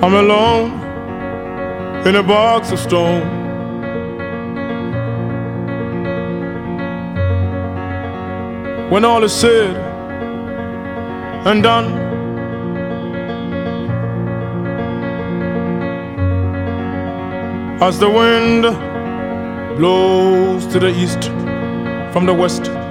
I'm alone in a box of stone. When all is said and done, as the wind blows to the east from the west,